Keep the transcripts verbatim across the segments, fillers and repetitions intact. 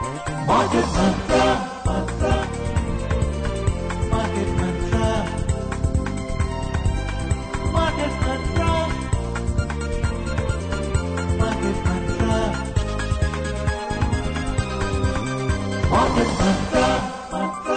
Market Mantra, Mantra, Market Mantra, Market Mantra, Market Mantra, Market Mantra, Mantra,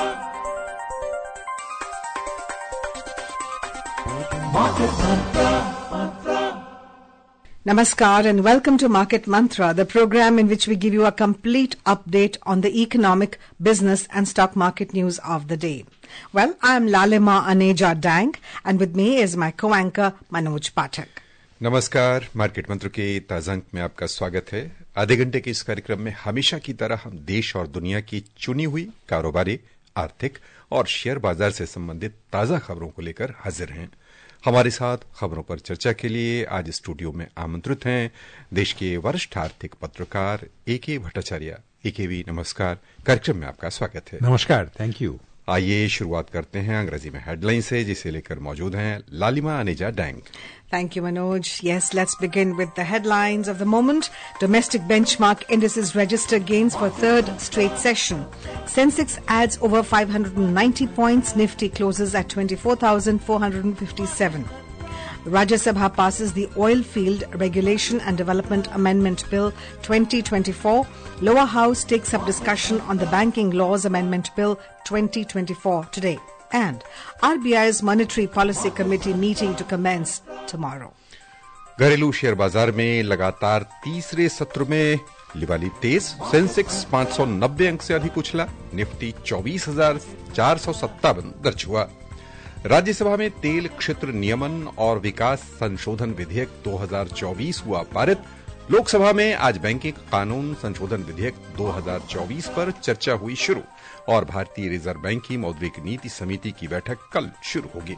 Market Mantra, Mantra. Namaskar and welcome to Market Mantra, the program in which we give you a complete update on the economic, business and stock market news of the day. Well, I am Lalima Aneja Dang and with me is my co-anchor Manoj Pathak. नमस्कार, market मंत्र के ताजा अंक में आपका स्वागत है। आधे घंटे के इस कार्यक्रम में हमेशा की तरह हम देश और दुनिया की चुनी हुई कारोबारी, आर्थिक और शेयर बाजार से संबंधित ताजा खबरों को लेकर हाजिर हैं। हमारे साथ खबरों पर चर्चा के लिए आज स्टूडियो में आमंत्रित हैं देश के वरिष्ठ आर्थिक पत्रकार ए के भट्टाचार्य। ए के वी नमस्कार, कार्यक्रम में आपका स्वागत है। नमस्कार, थैंक यू। आइए शुरुआत करते हैं अंग्रेजी में हेडलाइन से, जिसे लेकर मौजूद हैं Lalima Aneja Dang. Thank you, Manoj. Yes, let's begin with the headlines of the moment. Domestic benchmark indices register gains for third straight session. Sensex adds over five hundred ninety points. Nifty closes at twenty-four thousand four hundred fifty-seven. Rajya Sabha passes the Oil Field Regulation and Development Amendment Bill twenty twenty-four. Lower House takes up discussion on the Banking Laws Amendment Bill twenty twenty-four today. And R B I's Monetary Policy Committee meeting to commence tomorrow. घरेलू share बाजार में लगातार तीसरे सत्र में लिवाली तेज। Sensex पाँच सौ नब्बे अंक से अधिक उछला। निफ्टी चौबीस हजार चार सौ सत्तावन दर्ज हुआ। राज्यसभा में तेल क्षेत्र नियमन और विकास संशोधन विधेयक दो हज़ार चौबीस हुआ पारित। लोकसभा में आज बैंकिंग कानून संशोधन विधेयक दो हज़ार चौबीस पर चर्चा हुई शुरू और भारतीय रिजर्व बैंक की मौद्रिक नीति समिति की बैठक कल शुरू होगी।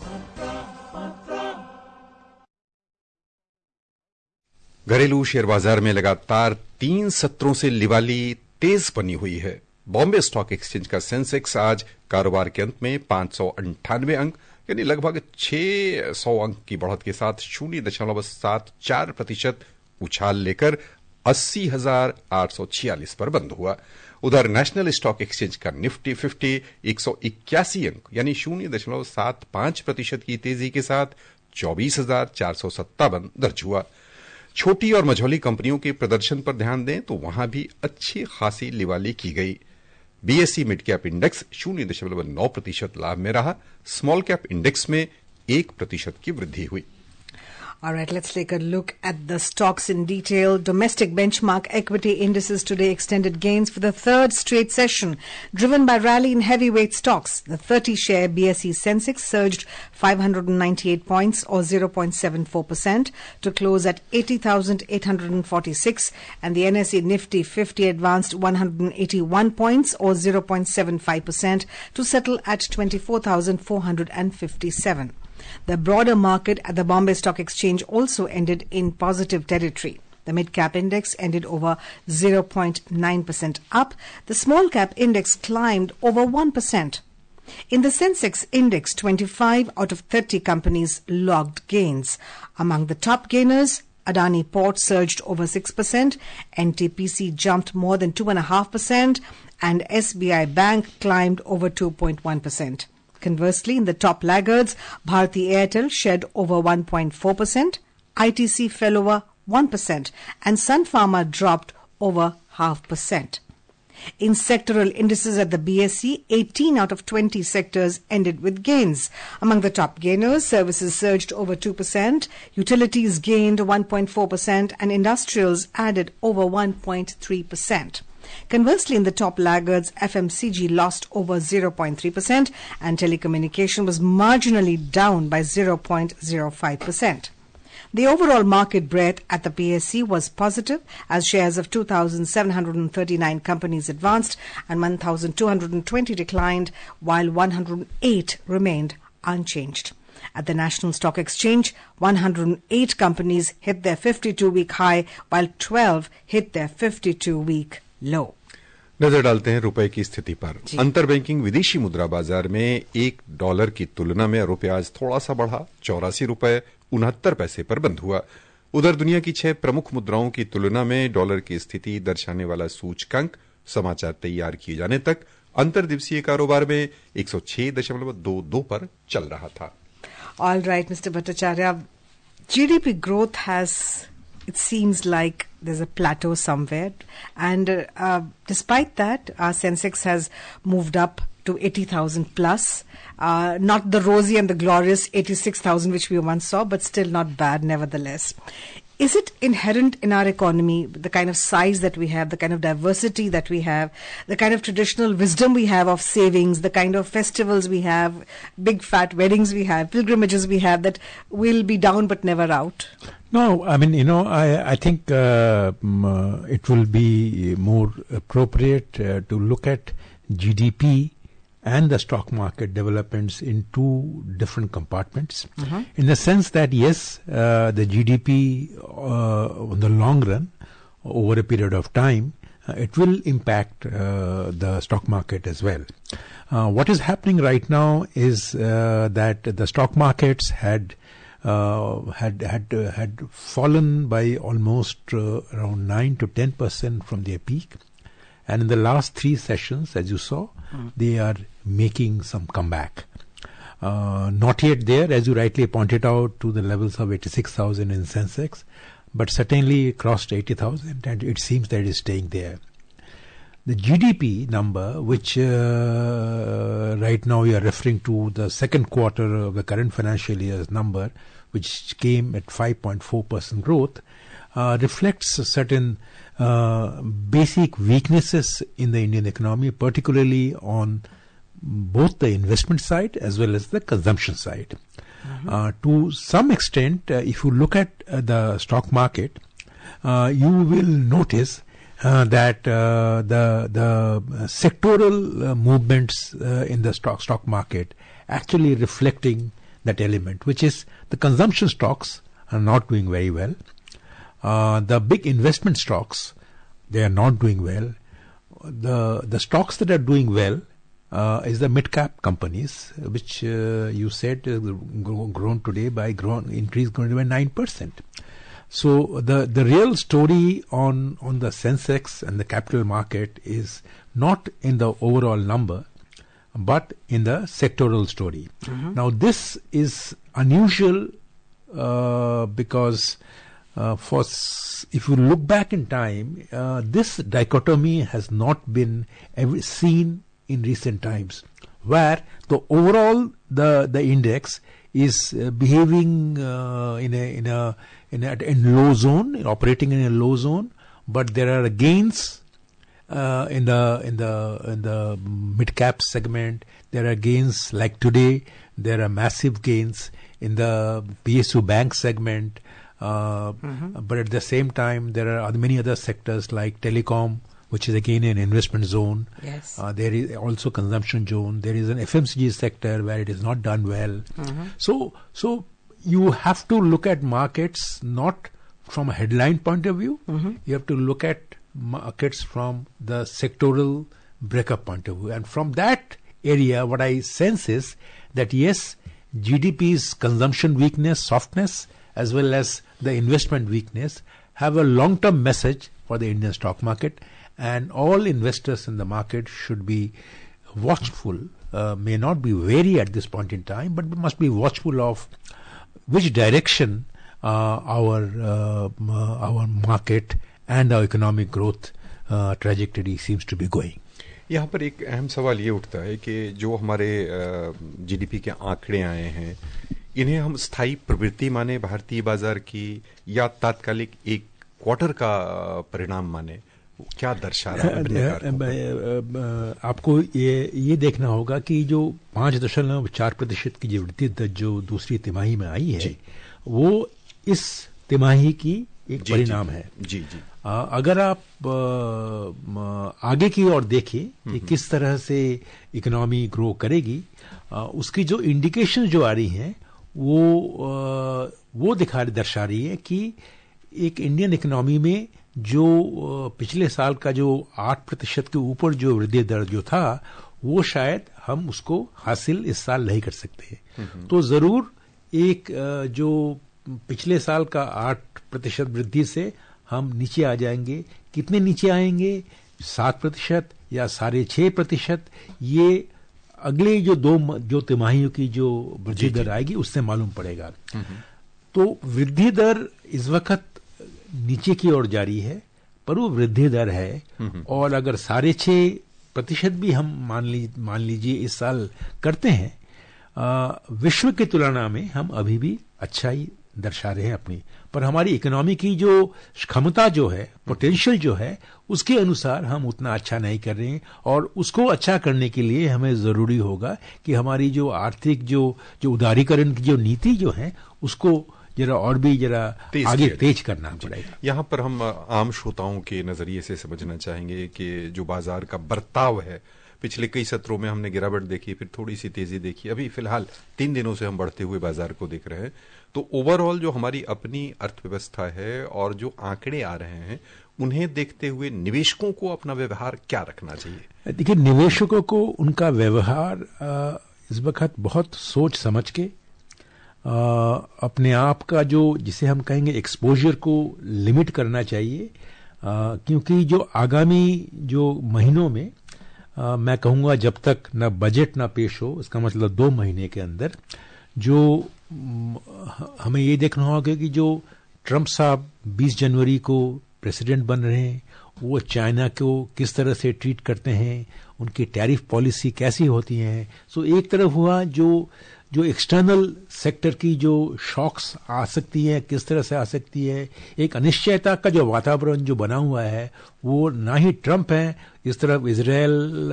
घरेलू शेयर बाजार में लगातार तीन सत्रों से लिवाली तेज बनी हुई है। बॉम्बे स्टॉक एक्सचेंज का सेंसेक्स आज कारोबार के अंत में पांच सौ अंठानवे अंक यानी लगभग छह सौ अंक की बढ़त के साथ शून्य दशमलव सात चार प्रतिशत उछाल लेकर अस्सी हजार आठ सौ छियालीस पर बंद हुआ। उधर नेशनल स्टॉक एक्सचेंज का निफ्टी फिफ्टी एक सौ इक्यासी अंक यानी शून्य दशमलव सात पांच प्रतिशत की तेजी के साथ चौबीस हजार चार सौ सत्तावन दर्ज हुआ। छोटी और मझौली कंपनियों के प्रदर्शन पर ध्यान दें तो वहां भी अच्छी खासी लिवाली की गई। बीएसई मिड कैप इंडेक्स शून्य दशमलव नौ प्रतिशत लाभ में रहा। स्मॉल कैप इंडेक्स में एक प्रतिशत की वृद्धि हुई। All right, let's take a look at the stocks in detail. Domestic benchmark equity indices today extended gains for the third straight session, driven by rally in heavyweight stocks. The thirty-share B S E Sensex surged five hundred ninety-eight points or zero point seven four percent to close at eighty thousand eight hundred forty-six, and the N S E Nifty fifty advanced one hundred eighty-one points or zero point seven five percent to settle at twenty-four thousand four hundred fifty-seven. The broader market at the Bombay Stock Exchange also ended in positive territory. The mid-cap index ended over zero point nine percent up. The small-cap index climbed over one percent. In the Sensex index, twenty-five out of thirty companies logged gains. Among the top gainers, Adani Port surged over six percent, N T P C jumped more than two point five percent, and S B I Bank climbed over two point one percent. Conversely, in the top laggards, Bharti Airtel shed over one point four percent, I T C fell over one percent, and Sun Pharma dropped over half percent. In sectoral indices at the B S E, eighteen out of twenty sectors ended with gains. Among the top gainers, services surged over two percent, utilities gained one point four percent, and industrials added over one point three percent. Conversely, in the top laggards, F M C G lost over zero point three percent and telecommunication was marginally down by zero point zero five percent. The overall market breadth at the P S E was positive as shares of two thousand seven hundred thirty-nine companies advanced and one thousand two hundred twenty declined, while one hundred eight remained unchanged. At the National Stock Exchange, one hundred eight companies hit their fifty-two week high, while twelve hit their fifty-two week low. नजर डालते हैं रुपए की स्थिति पर। अंतर banking विदेशी मुद्रा बाजार में एक डॉलर की तुलना में रुपया आज थोड़ा सा बढ़ा, चौरासी रुपए उनहत्तर पैसे पर बंद हुआ। उधर दुनिया की छह प्रमुख मुद्राओं की तुलना में डॉलर की स्थिति दर्शाने वाला सूचकांक समाचार तैयार किए जाने तक अंतर्दिवसीय कारोबार में एक सौ छह दशमलव दो दो पर चल रहा था। All right, Mister Bhattacharya, G D P growth has, it seems like there's a plateau somewhere, and uh, uh, despite that, our Sensex has moved up to eighty thousand plus. Uh, not the rosy and the glorious eighty-six thousand which we once saw, but still not bad nevertheless. Is it inherent in our economy, the kind of size that we have, the kind of diversity that we have, the kind of traditional wisdom we have of savings, the kind of festivals we have, big fat weddings we have, pilgrimages we have, that we'll be down but never out? No, I mean, you know, I, I think uh, uh, it will be more appropriate uh, to look at G D P and the stock market developments in two different compartments, mm-hmm. in the sense that, yes, uh, the G D P uh, in the long run, over a period of time, uh, it will impact uh, the stock market as well. Uh, what is happening right now is uh, that the stock markets had uh, had had uh, had fallen by almost uh, around nine to ten percent from their peak. And in the last three sessions, as you saw, mm. they are making some comeback. Uh, not yet there, as you rightly pointed out, to the levels of eighty-six thousand in Sensex, but certainly crossed eighty thousand, and it seems that it is staying there. The G D P number, which uh, right now we are referring to the second quarter of the current financial year's number, which came at five point four percent growth, uh, reflects a certain Uh, basic weaknesses in the Indian economy, particularly on both the investment side as well as the consumption side. Mm-hmm. Uh, to some extent, uh, if you look at uh, the stock market, uh, you will notice uh, that uh, the the sectoral uh, movements uh, in the stock stock market actually reflecting that element, which is the consumption stocks are not doing very well. Uh, the big investment stocks, they are not doing well. The the stocks that are doing well uh, is the mid-cap companies, which uh, you said uh, grown today by grown increase grown by nine percent. So the the real story on on the Sensex and the capital market is not in the overall number, but in the sectoral story. Mm-hmm. Now this is unusual uh, because. Uh, for s- if you look back in time, uh, this dichotomy has not been ever seen in recent times, where the overall the the index is uh, behaving uh, in a in a in a in low zone, operating in a low zone, but there are gains uh, in the in the in the mid cap segment. There are gains like today. There are massive gains in the P S U bank segment. Uh, mm-hmm. But at the same time, there are many other sectors like telecom, which is again an investment zone. Yes. Uh, there is also consumption zone. There is an F M C G sector where it is not done well. Mm-hmm. So, so you have to look at markets not from a headline point of view. Mm-hmm. You have to look at markets from the sectoral breakup point of view. And from that area, what I sense is that yes, G D P's consumption weakness, softness, as well as the investment weakness have a long-term message for the Indian stock market, and all investors in the market should be watchful, uh, may not be wary at this point in time, but must be watchful of which direction uh, our uh, our market and our economic growth uh, trajectory seems to be going. यहाँ पर एक अहम सवाल ये उठता है कि जो हमारे जीडीपी के आंकड़े आए हैं, इन्हें हम स्थायी प्रवृत्ति माने भारतीय बाजार की, या तात्कालिक एक क्वार्टर का परिणाम माने? क्या दर्शा रहा है? आपको ये ये देखना होगा कि जो पांच दशमलव चार प्रतिशत की जो वृद्धि दर जो दूसरी तिमाही में आई है, वो इस तिमाही की एक जी, परिणाम जी, है। जी जी आ, अगर आप आ, आगे की ओर देखें कि किस तरह से इकोनॉमी ग्रो करेगी, आ, उसकी जो इंडिकेशन जो आ रही हैं वो आ, वो दिखा दर्शा रही है कि एक इंडियन इकोनॉमी में जो पिछले साल का जो आठ प्रतिशत के ऊपर जो वृद्धि दर जो था, वो शायद हम उसको हासिल इस साल नहीं कर सकते। तो जरूर एक जो पिछले साल का आठ प्रतिशत वृद्धि से हम नीचे आ जाएंगे। कितने नीचे आएंगे सात प्रतिशत या साढ़े छह प्रतिशत, ये अगले जो दो जो तिमाहियों की जो वृद्धि दर आएगी उससे मालूम पड़ेगा। तो वृद्धि दर इस वक्त नीचे की ओर जारी है, पर वो वृद्धि दर है, और अगर साढ़े छह प्रतिशत भी हम मान ली मान लीजिए इस साल करते हैं, आ, विश्व की तुलना में हम अभी भी अच्छा ही दर्शा रहे हैं अपनी, पर हमारी इकोनॉमी की जो क्षमता जो है, पोटेंशियल जो है, उसके अनुसार हम उतना अच्छा नहीं कर रहे हैं, और उसको अच्छा करने के लिए हमें जरूरी होगा कि हमारी जो आर्थिक जो जो उदारीकरण की जो नीति जो है उसको जरा और भी जरा आगे तेज करना पड़ेगा। यहाँ पर हम आम श्रोताओं के नजरिए से समझना चाहेंगे कि जो बाजार का बर्ताव है, पिछले कई सत्रों में हमने गिरावट देखी, फिर थोड़ी सी तेजी देखी, अभी फिलहाल तीन दिनों से हम बढ़ते हुए बाजार को देख रहे हैं। तो ओवरऑल जो हमारी अपनी अर्थव्यवस्था है और जो आंकड़े आ रहे हैं, उन्हें देखते हुए निवेशकों को अपना व्यवहार क्या रखना चाहिए? देखिए, निवेशकों को उनका व्यवहार इस वक्त बहुत सोच समझ के आ, अपने आप का जो जिसे हम कहेंगे एक्सपोजर को लिमिट करना चाहिए, आ, क्योंकि जो आगामी जो महीनों में आ, मैं कहूंगा जब तक न बजट ना पेश हो, इसका मतलब दो महीने के अंदर जो हमें ये देखना होगा कि जो ट्रंप साहब बीस जनवरी को प्रेसिडेंट बन रहे हैं, वो चाइना को किस तरह से ट्रीट करते हैं, उनकी टैरिफ पॉलिसी कैसी होती है। सो एक तरफ हुआ जो जो एक्सटर्नल सेक्टर की जो शॉक्स आ सकती हैं, किस तरह से आ सकती है, एक अनिश्चयता का जो वातावरण जो बना हुआ है, वो ना ही ट्रंप है, इस तरफ इजराइल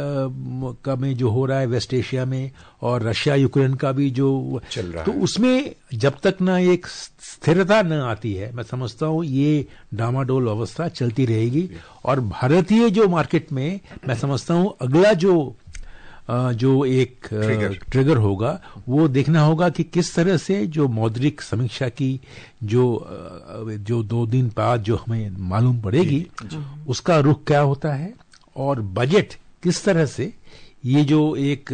का में जो हो रहा है वेस्ट एशिया में, और रशिया यूक्रेन का भी जो चल रहा तो है, उसमें जब तक ना एक स्थिरता न आती है, मैं समझता हूँ ये डामाडोल अवस्था चलती रहेगी। और भारतीय जो मार्केट में मैं समझता हूँ अगला जो जो एक ट्रिगर, ट्रिगर होगा, वो देखना होगा कि किस तरह से जो मौद्रिक समीक्षा की जो जो दो दिन बाद जो हमें मालूम पड़ेगी, उसका रुख क्या होता है, और बजट किस तरह से ये जो एक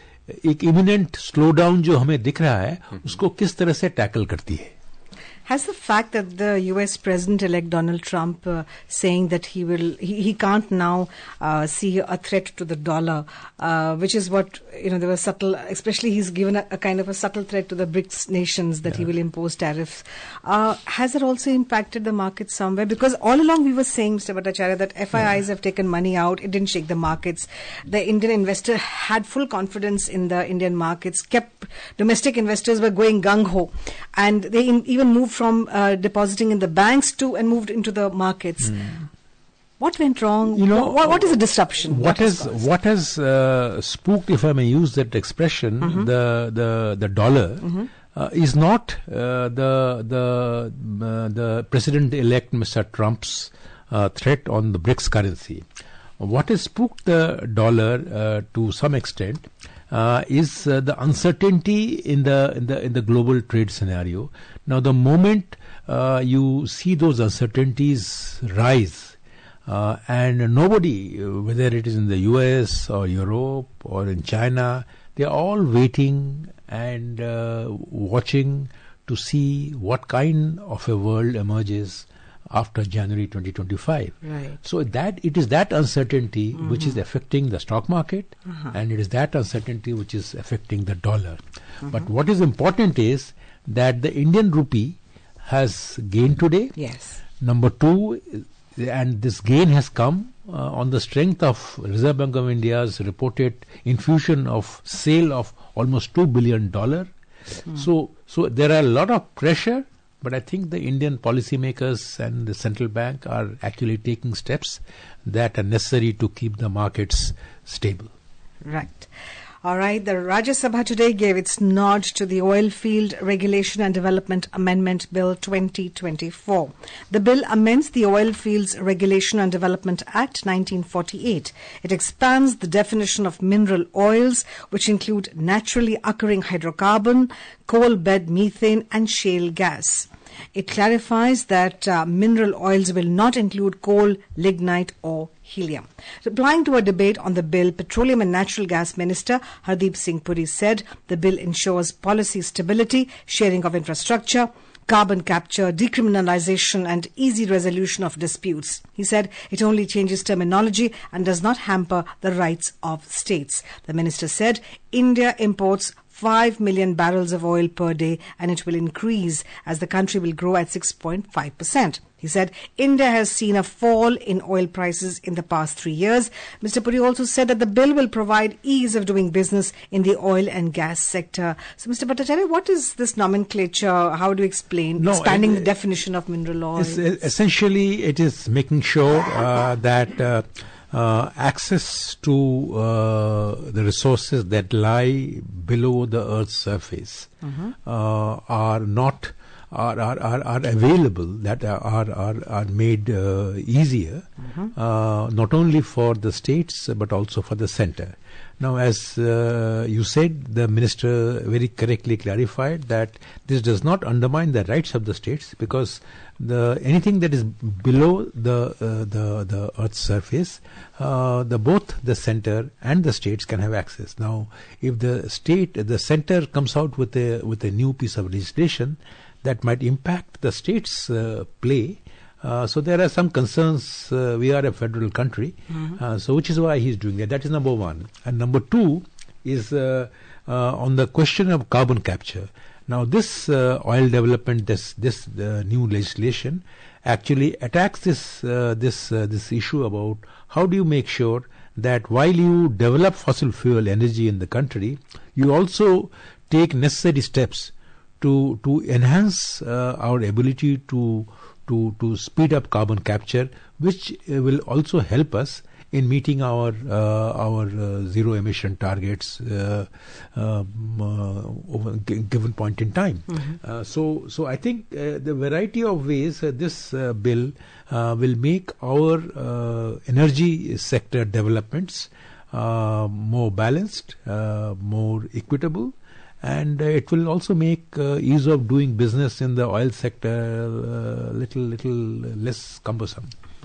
एक इमिनेंट स्लो डाउन जो हमें दिख रहा है उसको किस तरह से टैकल करती है। Has the fact that the U S President-elect Donald Trump uh, saying that he will, he, he can't now uh, see a threat to the dollar, uh, which is what, you know, there was subtle, especially he's given a, a kind of a subtle threat to the BRICS nations that yeah. he will impose tariffs. Uh, has it also impacted the market somewhere? Because all along we were saying, Mister Bhattacharya, that F I Is yeah. have taken money out, it didn't shake the markets. The Indian investor had full confidence in the Indian markets, kept, domestic investors were going gung-ho, and they in, even moved from uh, depositing in the banks to and moved into the markets. Mm. What went wrong? You know, what, what is the disruption? What has what has uh, spooked, if I may use that expression, mm-hmm. the the the dollar mm-hmm. uh, is not uh, the the uh, the President-elect Mister Trump's uh, threat on the BRICS currency. What has spooked the dollar uh, to some extent uh, is uh, the uncertainty in the in the in the global trade scenario. Now, the moment uh, you see those uncertainties rise, uh, and nobody, whether it is in the U S or Europe or in China, they are all waiting and uh, watching to see what kind of a world emerges after January twenty twenty-five. Right. So that it is that uncertainty mm-hmm. which is affecting the stock market, uh-huh. and it is that uncertainty which is affecting the dollar. Mm-hmm. But what is important is that the Indian rupee has gained today. Yes. Number two, and this gain has come uh, on the strength of Reserve Bank of India's reported infusion of sale of almost two billion dollars. Mm. So, so there are a lot of pressure, but I think the Indian policymakers and the central bank are actually taking steps that are necessary to keep the markets stable. Right. All right. The Rajya Sabha today gave its nod to the Oil Field Regulation and Development Amendment Bill twenty twenty-four. The bill amends the Oil Fields Regulation and Development Act nineteen forty-eight. It expands the definition of mineral oils, which include naturally occurring hydrocarbon, coal bed methane, and shale gas. It clarifies that uh, mineral oils will not include coal, lignite, or helium. Replying to a debate on the bill, Petroleum and Natural Gas Minister Hardeep Singh Puri said the bill ensures policy stability, sharing of infrastructure, carbon capture, decriminalization and easy resolution of disputes. He said it only changes terminology and does not hamper the rights of states. The minister said India imports five million barrels of oil per day and it will increase as the country will grow at six point five percent. He said India has seen a fall in oil prices in the past three years. Mister Puri also said that the bill will provide ease of doing business in the oil and gas sector. So, Mister Bhattacharya, what is this nomenclature? How do you explain no, expanding it, the definition of mineral oil? Essentially, it is making sure uh, that uh, uh, access to uh, the resources that lie below the Earth's surface mm-hmm. uh, are not Are, are, are, are available, that are, are, are made uh, easier, mm-hmm. uh, not only for the states but also for the center. Now, as uh, you said, the minister very correctly clarified that this does not undermine the rights of the states, because the anything that is below the uh, the the Earth's surface, uh, the both the center and the states can have access. Now, if the state, the center comes out with a with a new piece of legislation that might impact the state's uh, play. Uh, so there are some concerns. Uh, we are a federal country, mm-hmm. uh, so which is why he's doing that. That is number one. And number two is uh, uh, on the question of carbon capture. Now, this uh, oil development, this this uh, new legislation, actually attacks this uh, this uh, this issue about how do you make sure that while you develop fossil fuel energy in the country, you also take necessary steps to to enhance uh, our ability to to to speed up carbon capture, which uh, will also help us in meeting our uh, our uh, zero emission targets uh, um, uh, over a given point in time. Mm-hmm. Uh, so so I think uh, the variety of ways uh, this uh, bill uh, will make our uh, energy sector developments uh, more balanced, uh, more equitable. And uh, it will also make uh, ease of doing business in the oil sector uh, little little less cumbersome.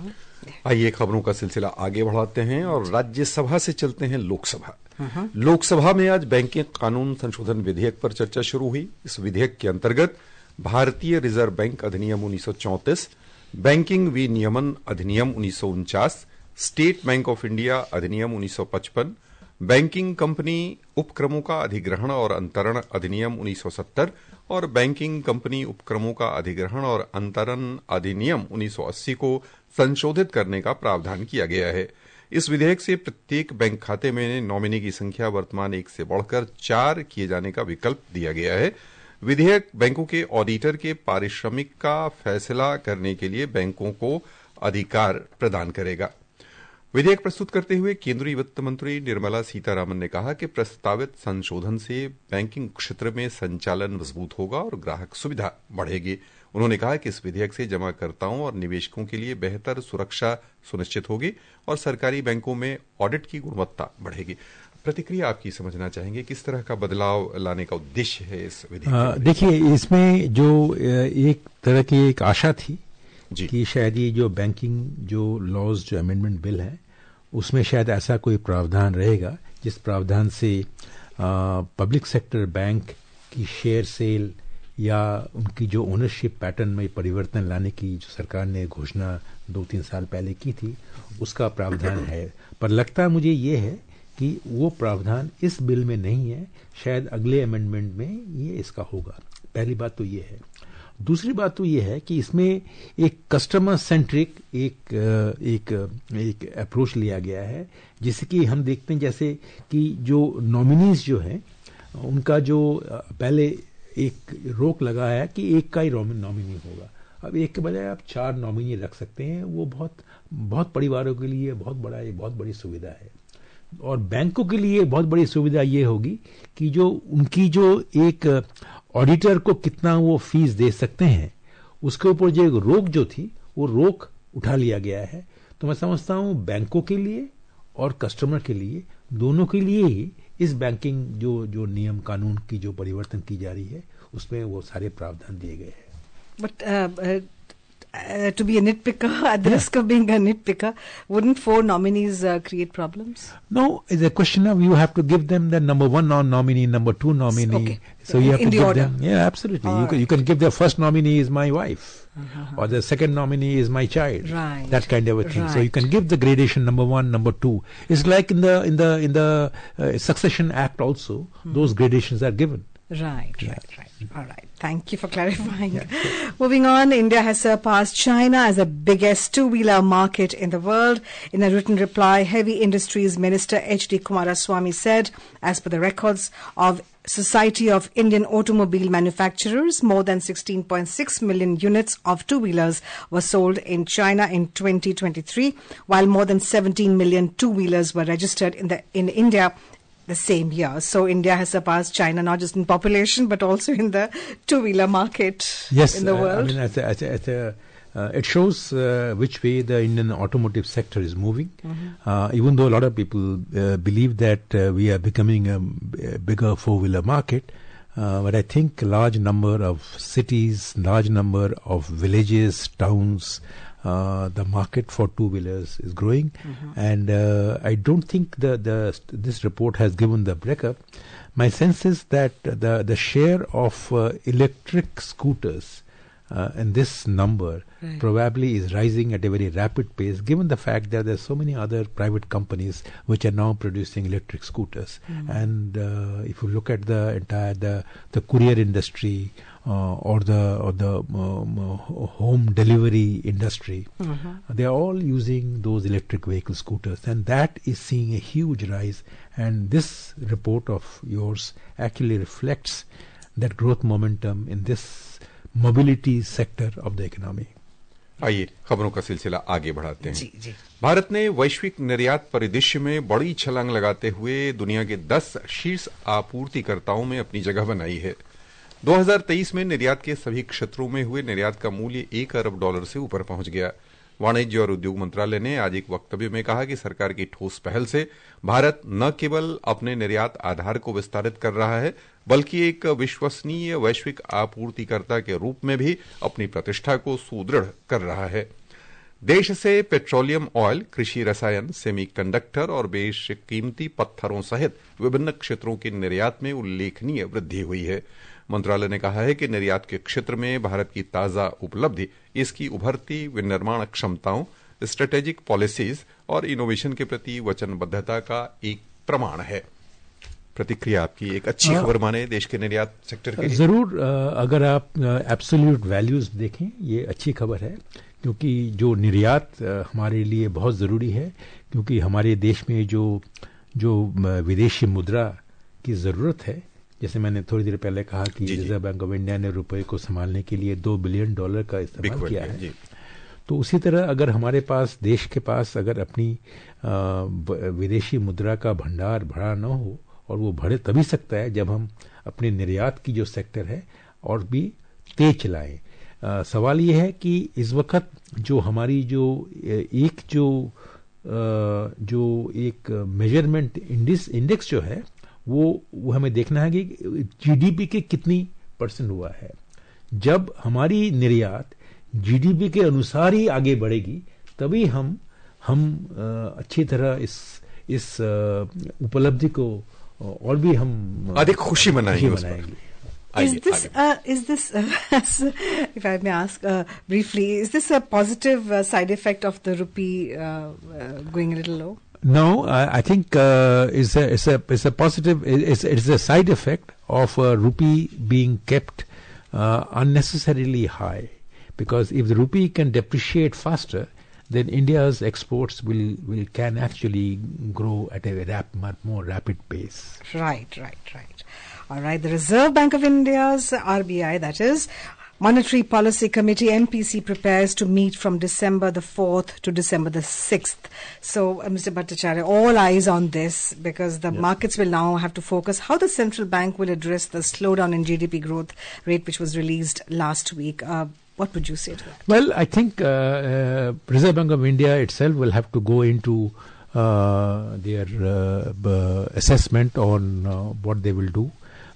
आइए खबरों का सिलसिला आगे बढ़ाते हैं और राज्यसभा से चलते हैं लोकसभा। लोकसभा में आज बैंकिंग कानून संशोधन विधेयक पर चर्चा शुरू हुई। इस विधेयक के अंतर्गत भारतीय रिजर्व बैंक अधिनियम उन्नीस सौ चौंतीस, बैंकिंग विनियमन अधिनियम उन्नीस सौ उनचास, स्टेट बैंक ऑफ इंडिया अधिनियम उन्नीस सौ पचपन, बैंकिंग कंपनी उपक्रमों का अधिग्रहण और अंतरण अधिनियम उन्नीस सौ सत्तर और बैंकिंग कंपनी उपक्रमों का अधिग्रहण और अंतरण अधिनियम उन्नीस सौ अस्सी को संशोधित करने का प्रावधान किया गया है। इस विधेयक से प्रत्येक बैंक खाते में नॉमिनी की संख्या वर्तमान एक से बढ़कर चार किए जाने का विकल्प दिया गया है। विधेयक बैंकों के ऑडिटर के पारिश्रमिक का फैसला करने के लिए बैंकों को अधिकार प्रदान करेगा। विधेयक प्रस्तुत करते हुए केंद्रीय वित्त मंत्री निर्मला सीतारामन ने कहा कि प्रस्तावित संशोधन से बैंकिंग क्षेत्र में संचालन मजबूत होगा और ग्राहक सुविधा बढ़ेगी। उन्होंने कहा कि इस विधेयक से जमाकर्ताओं और निवेशकों के लिए बेहतर सुरक्षा सुनिश्चित होगी और सरकारी बैंकों में ऑडिट की गुणवत्ता बढ़ेगी। प्रतिक्रिया आपकी समझना चाहेंगे, किस तरह का बदलाव लाने का उद्देश्य है इस विधेयक? देखिए, इसमें जो एक तरह की एक आशा थी कि शायद ये जो बैंकिंग जो लॉज जो अमेंडमेंट बिल है उसमें शायद ऐसा कोई प्रावधान रहेगा जिस प्रावधान से पब्लिक सेक्टर बैंक की शेयर सेल या उनकी जो ओनरशिप पैटर्न में परिवर्तन लाने की जो सरकार ने घोषणा दो तीन साल पहले की थी उसका प्रावधान है। पर लगता है मुझे ये है कि वो प्रावधान इस बिल में नहीं है, शायद अगले अमेंडमेंट में ये इसका होगा। पहली बात तो ये है। दूसरी बात तो ये है कि इसमें एक कस्टमर सेंट्रिक एक एक एक अप्रोच लिया गया है, जिससे कि हम देखते हैं जैसे कि जो नॉमिनीज जो है उनका जो पहले एक रोक लगा है कि एक का ही नॉमिनी होगा। अब एक के बजाय आप चार नॉमिनी रख सकते हैं। वो बहुत बहुत परिवारों के लिए बहुत बड़ा ये बहुत बड़ी सुविधा है और बैंकों के लिए बहुत बड़ी सुविधा ये होगी कि जो उनकी जो एक ऑडिटर को कितना वो फीस दे सकते हैं उसके ऊपर जो एक रोक जो थी वो रोक उठा लिया गया है। तो मैं समझता हूं बैंकों के लिए और कस्टमर के लिए दोनों के लिए ही इस बैंकिंग जो जो नियम कानून की जो परिवर्तन की जा रही है उसमें वो सारे प्रावधान दिए गए हैं। But uh, to be a nitpicker, at the Yeah. risk of being a nitpicker, wouldn't four nominees uh, create problems? No, it's a question of you have to give them the number one non nominee, number two nominee. Okay. So you have In to the give order. them. Yeah, absolutely. All You can, you can give the first nominee is my wife, or the second nominee is my child. Right. That kind of a thing. So you Right. can give the gradation number one, number two. It's like in the in the in the uh, Succession Act also. Those gradations are given. Right, right, right. All right. Thank you for clarifying. Moving on, India has surpassed China as the biggest two-wheeler market in the world. In a written reply, Heavy Industries Minister H D Kumaraswamy said, as per the records of Society of Indian Automobile Manufacturers, more than sixteen point six million units of two-wheelers were sold in China in twenty twenty-three, while more than seventeen million two-wheelers were registered in the in India the same year. So India has surpassed China not just in population but also in the two-wheeler market Yes, in the uh, world. I mean, as a, as a, as a, uh, it shows uh, which way the Indian automotive sector is moving. Mm-hmm. Uh, even though a lot of people uh, believe that uh, we are becoming a, a bigger four-wheeler market, uh, but I think a large number of cities, large number of villages, towns, Uh, the market for two-wheelers is growing, Mm-hmm. and uh, I don't think the, the this report has given the breakup. My sense is that the the share of uh, electric scooters uh, in this number Right. probably is rising at a very rapid pace, given the fact that there are so many other private companies which are now producing electric scooters. And uh, if you look at the entire the the courier industry, uh, or the or the um, uh, home delivery industry, they are all using those electric vehicle scooters, and that is seeing a huge rise. And this report of yours actually reflects that growth momentum in this mobility sector of the economy. आइए खबरों का सिलसिला आगे बढ़ाते हैं। जी, जी। भारत ने वैश्विक निर्यात परिदृश्य में बड़ी छलांग लगाते हुए दुनिया के दस शीर्ष आपूर्तिकर्ताओं में अपनी जगह बनाई है। दो हज़ार तेईस में निर्यात के सभी क्षेत्रों में हुए निर्यात का मूल्य एक अरब डॉलर से ऊपर पहुंच गया। वाणिज्य और उद्योग मंत्रालय ने आज एक वक्तव्य में कहा कि सरकार की ठोस पहल से भारत न केवल अपने निर्यात आधार को विस्तारित कर रहा है, बल्कि एक विश्वसनीय वैश्विक आपूर्तिकर्ता के रूप में भी अपनी प्रतिष्ठा को सुदृढ़ कर रहा है। देश से पेट्रोलियम ऑयल, कृषि रसायन, सेमीकंडक्टर और बेशक कीमती पत्थरों सहित विभिन्न क्षेत्रों के निर्यात में उल्लेखनीय वृद्धि हुई है। मंत्रालय ने कहा है कि निर्यात के क्षेत्र में भारत की ताजा उपलब्धि इसकी उभरती विनिर्माण क्षमताओं, स्ट्रेटेजिक पॉलिसीज और इनोवेशन के प्रति वचनबद्धता का एक प्रमाण है। प्रतिक्रिया आपकी, एक अच्छी खबर माने देश के निर्यात सेक्टर के लिए? जरूर, अगर आप एब्सोल्यूट वैल्यूज देखें, ये अच्छी खबर है, क्योंकि जो निर्यात हमारे लिए बहुत ज़रूरी है, क्योंकि हमारे देश में जो जो विदेशी मुद्रा की ज़रूरत है, जैसे मैंने थोड़ी देर पहले कहा कि रिजर्व बैंक ऑफ इंडिया ने रुपए को संभालने के लिए दो बिलियन डॉलर का इस्तेमाल किया है, तो उसी तरह अगर हमारे पास, देश के पास अगर अपनी विदेशी मुद्रा का भंडार भरा न हो, और वो बढ़े तभी सकता है जब हम अपने निर्यात की जो सेक्टर है और भी तेज चलाएं। आ, सवाल ये है कि इस वक्त जो हमारी जो एक जो आ, जो एक मेजरमेंट इंडेक्स इंडेक्स जो है वो वो हमें देखना है कि जीडीपी के कितनी परसेंट हुआ है। जब हमारी निर्यात जीडीपी के अनुसार ही आगे बढ़ेगी, तभी हम हम आ, अच्छी तरह इस इस उपलब्धि को और भी हम अधिक खुशी मनाएंगे उस पर। Is this, uh, is this, uh, if I may ask uh, briefly, is this a positive uh, side effect of the rupee uh, uh, going a little low? No, I, I think uh, it's a it's a it's a positive. It's it's a side effect of uh, rupee being kept uh, unnecessarily high, because if the rupee can depreciate faster, then India's exports will will can actually grow at a rap, more rapid pace. Right, right, right. All right. The Reserve Bank of India's R B I, that is, Monetary Policy Committee, M P C, prepares to meet from December the fourth to December the sixth. So, uh, Mister Bhattacharya, all eyes on this, because the yes. markets will now have to focus how the central bank will address the slowdown in G D P growth rate, which was released last week. Uh, what would you say to that? Well, I think uh, uh, Reserve Bank of India itself will have to go into uh, their uh, b- assessment on uh, what they will do.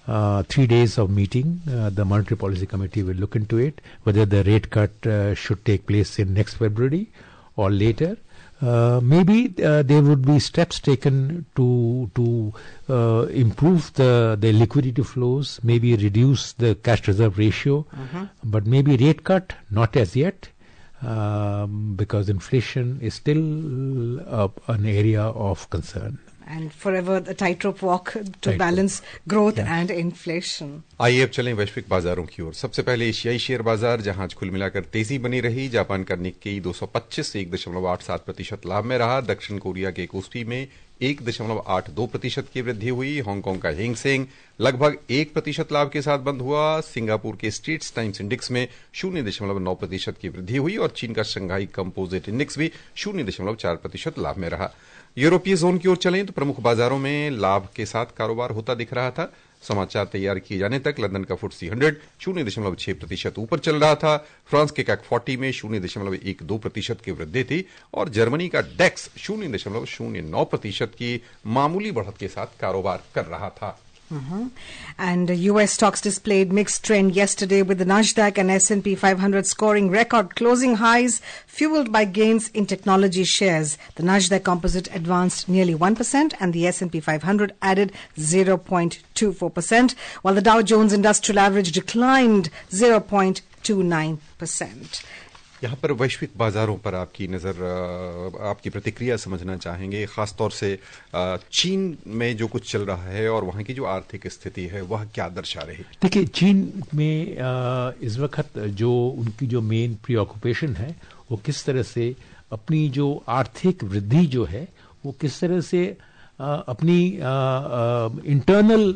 uh, three days of meeting. Uh, the Monetary Policy Committee will look into it, whether the rate cut uh, should take place in next February or later. Uh, maybe uh, there would be steps taken to to uh, improve the, the liquidity flows, maybe reduce the cash reserve ratio, Mm-hmm. but maybe rate cut, not as yet, um, because inflation is still uh, an area of concern. And forever the tightrope walk to Tightrope. balance growth Yeah. and inflation. आइए अब चलें वैश्विक बाजारों की ओर। सबसे पहले एशियाई share बाजार, जहां आज कुल मिलाकर तेजी बनी रही। जापान का निक्केई दो सौ पच्चीस एक दशमलव आठ सात प्रतिशत लाभ में रहा। दक्षिण कोरिया के कोस्पी में एक दशमलव आठ दो प्रतिशत की वृद्धि हुई। हांगकांग का हैंग सेंग लगभग एक प्रतिशत लाभ के साथ बंद हुआ। सिंगापुर के स्ट्रेट्स टाइम्स इंडेक्स में शून्य दशमलव नौ प्रतिशत की वृद्धि हुई और चीन का शंघाई कंपोजिट इंडेक्स भी शून्य दशमलव चार प्रतिशत लाभ में रहा। यूरोपीय जोन की ओर चलें तो प्रमुख बाजारों में लाभ के साथ कारोबार होता दिख रहा था। समाचार तैयार किए जाने तक लंदन का फुट्सी हंड्रेड शून्य दशमलव छह प्रतिशत ऊपर चल रहा था। फ्रांस के कैक फोर्टी में शून्य दशमलव एक दो प्रतिशत की वृद्धि थी और जर्मनी का डेक्स शून्य दशमलव शून्य नौ प्रतिशत की मामूली बढ़त के साथ कारोबार कर रहा था। Mm-hmm. And uh, U S stocks displayed mixed trend yesterday, with the Nasdaq and S and P five hundred scoring record closing highs, fueled by gains in technology shares. The Nasdaq Composite advanced nearly one percent and the S and P five hundred added zero point two four percent, while the Dow Jones Industrial Average declined zero point two nine percent. यहाँ पर वैश्विक बाजारों पर आपकी नजर, आपकी प्रतिक्रिया समझना चाहेंगे, खासतौर से चीन में जो कुछ चल रहा है और वहाँ की जो आर्थिक स्थिति है वह क्या दर्शा रही। देखिए, चीन में इस वक्त जो उनकी जो मेन प्रीऑक्यूपेशन है वो किस तरह से अपनी जो आर्थिक वृद्धि जो है वो किस तरह से अपनी इंटरनल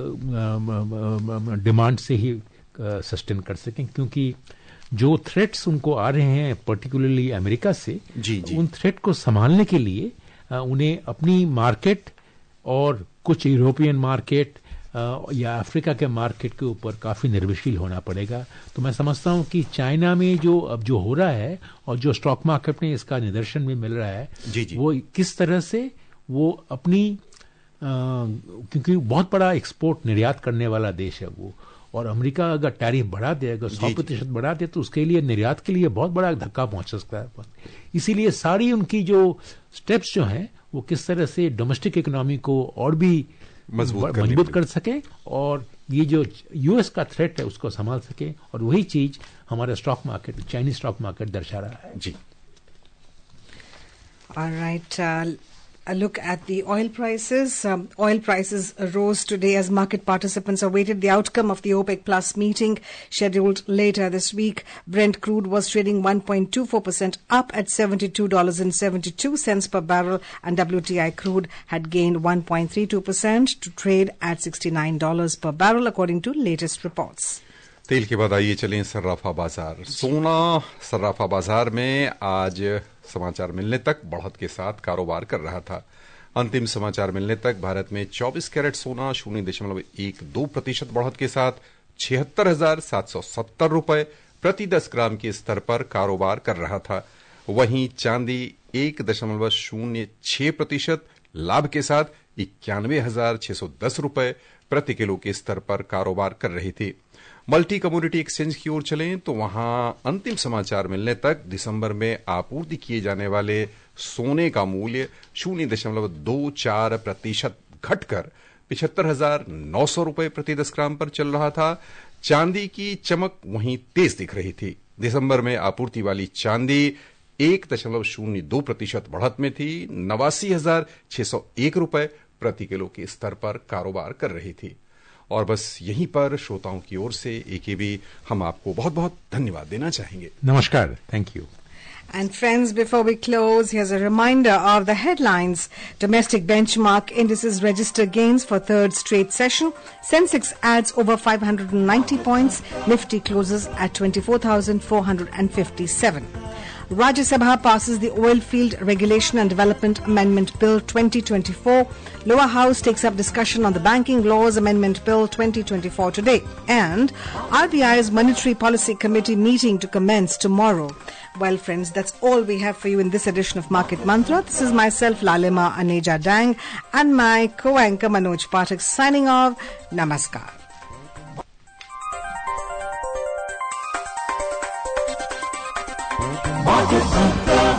डिमांड से ही सस्टेन कर सकें, क्योंकि जो थ्रेट्स उनको आ रहे हैं पर्टिकुलरली अमेरिका से, जी, जी. उन थ्रेट को संभालने के लिए आ, उन्हें अपनी मार्केट और कुछ यूरोपियन मार्केट आ, या अफ्रीका के मार्केट के ऊपर काफी निर्भरशील होना पड़ेगा। तो मैं समझता हूं कि चाइना में जो अब जो हो रहा है और जो स्टॉक मार्केट में इसका निदर्शन भी मिल रहा है, जी, जी. वो किस तरह से वो अपनी आ, क्योंकि बहुत बड़ा एक्सपोर्ट निर्यात करने वाला देश है वो, और अमेरिका अगर टैरिफ बढ़ा दे, अगर सौ प्रतिशत बढ़ा दे तो उसके लिए निर्यात के लिए बहुत बड़ा धक्का पहुंच सकता है। इसीलिए सारी उनकी जो स्टेप्स जो हैं वो किस तरह से डोमेस्टिक इकोनॉमी को और भी मजबूत मजबूत कर सके और ये जो यूएस का थ्रेट है उसको संभाल सके, और वही चीज हमारा stock market, Chinese stock market दर्शा रहा है। जी। All right. Uh, A look at the oil prices. Um, oil prices rose today as market participants awaited the outcome of the OPEC Plus meeting scheduled later this week. Brent crude was trading one point two four percent up at seventy-two dollars and seventy-two cents per barrel, and W T I crude had gained one point three two percent to trade at sixty-nine dollars per barrel, according to latest reports. तेल के बाद आइए चलें सर्राफा बाजार। सोना सर्राफा बाजार में आज समाचार मिलने तक बढ़त के साथ कारोबार कर रहा था। अंतिम समाचार मिलने तक भारत में चौबीस कैरेट सोना शून्य दशमलव एक दो प्रतिशत बढ़त के साथ छिहत्तर हजार सात सौ सत्तर रुपए प्रति दस ग्राम के स्तर पर कारोबार कर रहा था। वहीं चांदी एक दशमलव शून्य छह प्रतिशत लाभ के साथ इक्यानवे हजार छह सौ दस रुपए प्रति किलो के स्तर पर कारोबार कर रही थी। मल्टी कमोडिटी एक्सचेंज की ओर चलें तो वहां अंतिम समाचार मिलने तक दिसंबर में आपूर्ति किए जाने वाले सोने का मूल्य शून्य दशमलव दो चार प्रतिशत घटकर पिछहत्तर हजार नौ सौ रुपए प्रति दस ग्राम पर चल रहा था। चांदी की चमक वहीं तेज दिख रही थी। दिसंबर में आपूर्ति वाली चांदी एक दशमलव शून्य दो प्रतिशत बढ़त में थी, नवासी हजार छह सौ एक रुपए प्रति किलो के स्तर पर कारोबार कर रही थी। और बस यहीं पर श्रोताओं की ओर से एकेबी हम आपको बहुत बहुत धन्यवाद देना चाहेंगे। नमस्कार, thank you. And friends, before we close, here's a reminder of the headlines. Domestic benchmark indices register gains for third straight session. Sensex adds over five hundred ninety points. Nifty closes at twenty-four thousand four hundred fifty-seven. Rajya Sabha passes the Oil Field Regulation and Development Amendment Bill twenty twenty-four. Lower House takes up discussion on the Banking Laws Amendment Bill twenty twenty-four today. And R B I's Monetary Policy Committee meeting to commence tomorrow. Well, friends, that's all we have for you in this edition of Market Mantra. This is myself, Lalima Aneja Dang, and my co-anchor Manoj Pathak signing off. Namaskar. Market Mantra.